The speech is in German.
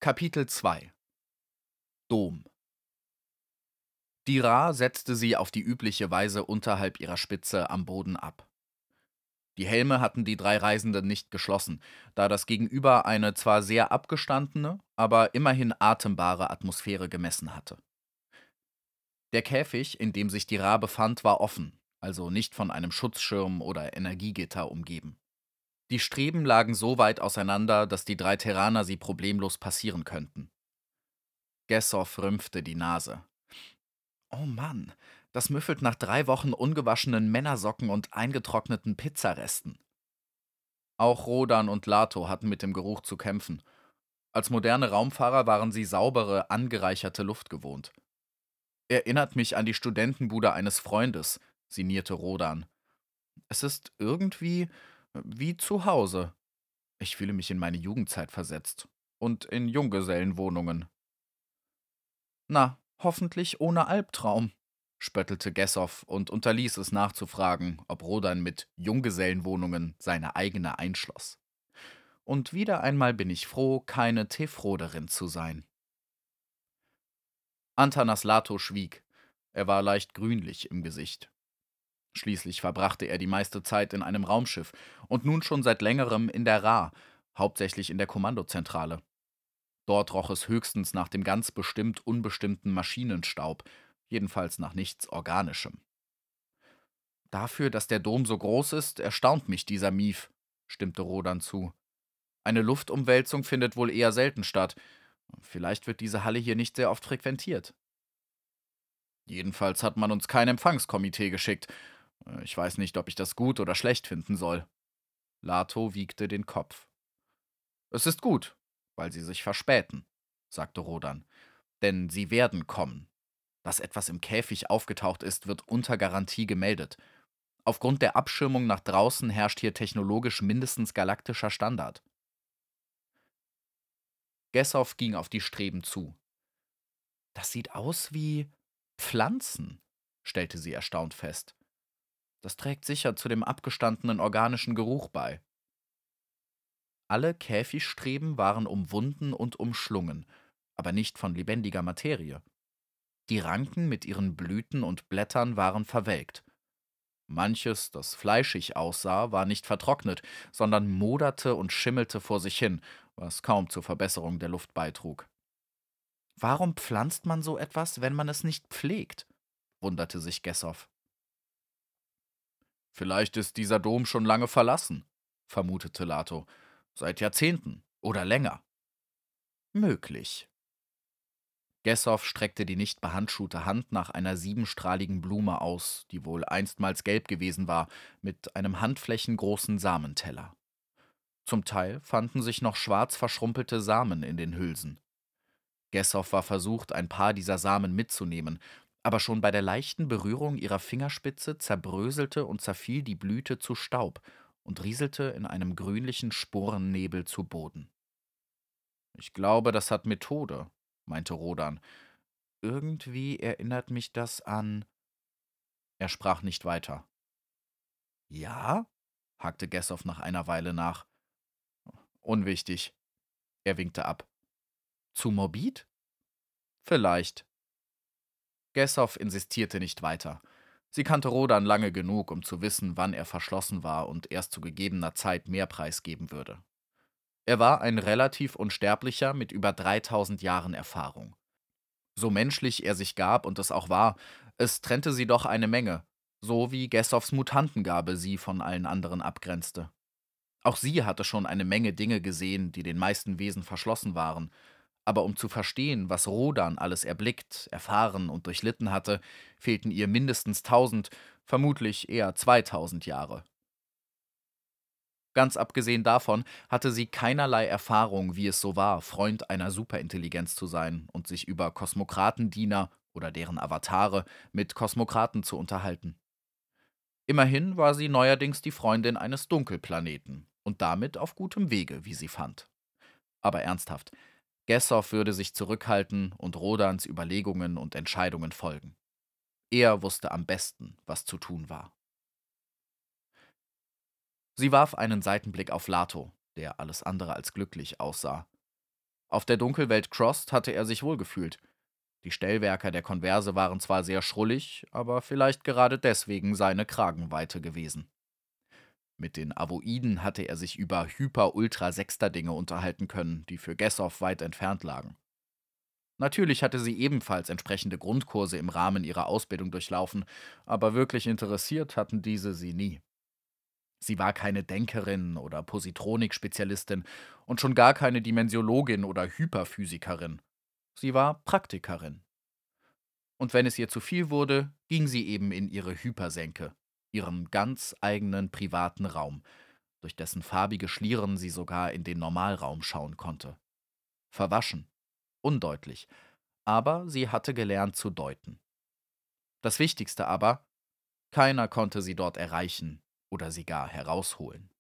Kapitel 2 Dom. Die Ra setzte sie auf die übliche Weise unterhalb ihrer Spitze am Boden ab. Die Helme hatten die drei Reisenden nicht geschlossen, da das Gegenüber eine zwar sehr abgestandene, aber immerhin atembare Atmosphäre gemessen hatte. Der Käfig, in dem sich die Ra befand, war offen, also nicht von einem Schutzschirm oder Energiegitter umgeben. Die Streben lagen so weit auseinander, dass die drei Terraner sie problemlos passieren könnten. Gessoff rümpfte die Nase. Oh Mann, das müffelt nach 3 Wochen ungewaschenen Männersocken und eingetrockneten Pizzaresten. Auch Rodan und Lato hatten mit dem Geruch zu kämpfen. Als moderne Raumfahrer waren sie saubere, angereicherte Luft gewohnt. Erinnert mich an die Studentenbude eines Freundes, sinnierte Rodan. Es ist irgendwie wie zu Hause. Ich fühle mich in meine Jugendzeit versetzt. Und in Junggesellenwohnungen. Na, hoffentlich ohne Albtraum, spöttelte Gessoff und unterließ es nachzufragen, ob Rodan mit Junggesellenwohnungen seine eigene einschloss. Und wieder einmal bin ich froh, keine Tefroderin zu sein. Antanas Lato schwieg. Er war leicht grünlich im Gesicht. Schließlich verbrachte er die meiste Zeit in einem Raumschiff und nun schon seit längerem in der Ra, hauptsächlich in der Kommandozentrale. Dort roch es höchstens nach dem ganz bestimmt unbestimmten Maschinenstaub, jedenfalls nach nichts Organischem. Dafür, dass der Dom so groß ist, erstaunt mich dieser Mief, stimmte Rodan zu. Eine Luftumwälzung findet wohl eher selten statt. Vielleicht wird diese Halle hier nicht sehr oft frequentiert. Jedenfalls hat man uns kein Empfangskomitee geschickt. Ich weiß nicht, ob ich das gut oder schlecht finden soll. Lato wiegte den Kopf. Es ist gut, weil sie sich verspäten, sagte Rodan. Denn sie werden kommen. Dass etwas im Käfig aufgetaucht ist, wird unter Garantie gemeldet. Aufgrund der Abschirmung nach draußen herrscht hier technologisch mindestens galaktischer Standard. Gessoff ging auf die Streben zu. Das sieht aus wie Pflanzen, stellte sie erstaunt fest. Das trägt sicher zu dem abgestandenen organischen Geruch bei. Alle Käfigstreben waren umwunden und umschlungen, aber nicht von lebendiger Materie. Die Ranken mit ihren Blüten und Blättern waren verwelkt. Manches, das fleischig aussah, war nicht vertrocknet, sondern moderte und schimmelte vor sich hin, was kaum zur Verbesserung der Luft beitrug. Warum pflanzt man so etwas, wenn man es nicht pflegt? Wunderte sich Gessoff. Vielleicht ist dieser Dom schon lange verlassen, vermutete Lato. Seit Jahrzehnten oder länger. Möglich. Gessoff streckte die nicht behandschuhte Hand nach einer siebenstrahligen Blume aus, die wohl einstmals gelb gewesen war, mit einem handflächengroßen Samenteller. Zum Teil fanden sich noch schwarz verschrumpelte Samen in den Hülsen. Gessoff war versucht, ein paar dieser Samen mitzunehmen, aber schon bei der leichten Berührung ihrer Fingerspitze zerbröselte und zerfiel die Blüte zu Staub und rieselte in einem grünlichen Sporennebel zu Boden. Ich glaube, das hat Methode, meinte Rodan. Irgendwie erinnert mich das an. Er sprach nicht weiter. Ja? Hakte Gessoff nach einer Weile nach. Unwichtig. Er winkte ab. Zu morbid? Vielleicht. Gessoff insistierte nicht weiter. Sie kannte Rodan lange genug, um zu wissen, wann er verschlossen war und erst zu gegebener Zeit mehr preisgeben würde. Er war ein relativ Unsterblicher mit über 3000 Jahren Erfahrung. So menschlich er sich gab und es auch war, es trennte sie doch eine Menge, so wie Gessoffs Mutantengabe sie von allen anderen abgrenzte. Auch sie hatte schon eine Menge Dinge gesehen, die den meisten Wesen verschlossen waren, aber um zu verstehen, was Rodan alles erblickt, erfahren und durchlitten hatte, fehlten ihr mindestens 1000, vermutlich eher 2000 Jahre. Ganz abgesehen davon hatte sie keinerlei Erfahrung, wie es so war, Freund einer Superintelligenz zu sein und sich über Kosmokratendiener oder deren Avatare mit Kosmokraten zu unterhalten. Immerhin war sie neuerdings die Freundin eines Dunkelplaneten und damit auf gutem Wege, wie sie fand. Aber ernsthaft, Gessoff würde sich zurückhalten und Rodans Überlegungen und Entscheidungen folgen. Er wusste am besten, was zu tun war. Sie warf einen Seitenblick auf Lato, der alles andere als glücklich aussah. Auf der Dunkelwelt Crossed hatte er sich wohlgefühlt. Die Stellwerker der Konverse waren zwar sehr schrullig, aber vielleicht gerade deswegen seine Kragenweite gewesen. Mit den Avoiden hatte er sich über Hyper-Ultra-Sexter-Dinge unterhalten können, die für Gessoff weit entfernt lagen. Natürlich hatte sie ebenfalls entsprechende Grundkurse im Rahmen ihrer Ausbildung durchlaufen, aber wirklich interessiert hatten diese sie nie. Sie war keine Denkerin oder Positronik-Spezialistin und schon gar keine Dimensiologin oder Hyperphysikerin. Sie war Praktikerin. Und wenn es ihr zu viel wurde, ging sie eben in ihre Hypersenke, ihren ganz eigenen privaten Raum, durch dessen farbige Schlieren sie sogar in den Normalraum schauen konnte. Verwaschen, undeutlich, aber sie hatte gelernt zu deuten. Das Wichtigste aber, keiner konnte sie dort erreichen oder sie gar herausholen.